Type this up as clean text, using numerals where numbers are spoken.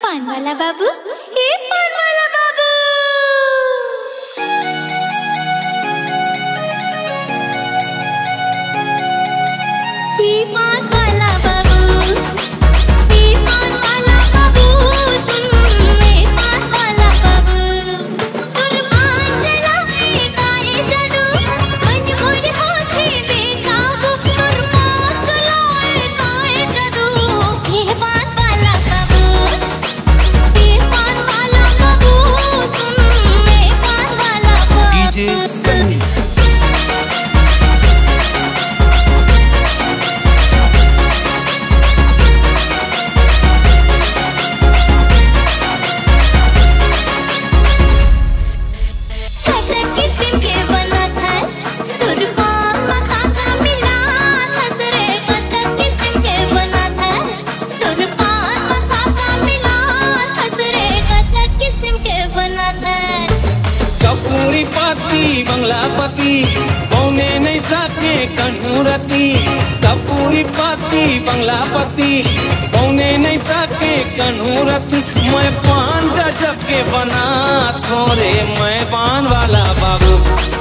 पान वाला बाबू, ए पान वाला बाबू। ए पान वाला बाबू, ए पान वाला बाबू, सुन ए पान वाला बाबू। कुर्बान चलाए गाए जादू, मन मोर होठे बेकाबू। कुर्बान चलाए गाए जादू, ए पान वाला बाबू, ए पान वाला बाबू, सुन ए पान वाला बाबू। डीजे सन्नी कपूरी पाती बंगलापति पौने नहीं साके कन्हूरती। कपूरी पाती बंगलापति पौने नहीं साके कन्हूरती। मैं पान गजब के बना थोड़े मैं पान वाला बाबू।